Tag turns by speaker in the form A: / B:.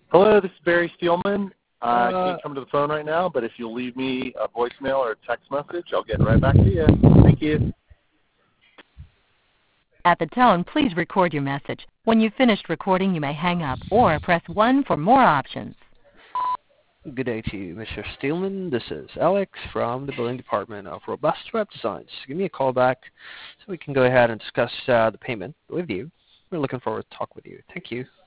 A: Hello, this is Barry Steelman. I can't come to the phone right now, but if you'll leave me a voicemail or a text message, I'll get right back to you. Thank you.
B: At the tone, please record your message. When you've finished recording, you may hang up or press 1 for more options.
C: Good day to you, Mr. Steelman. This is Alex from the Billing Department of Robust Web Designs. Give me a call back so we can go ahead and discuss the payment with you. We're looking forward to talk with you. Thank you.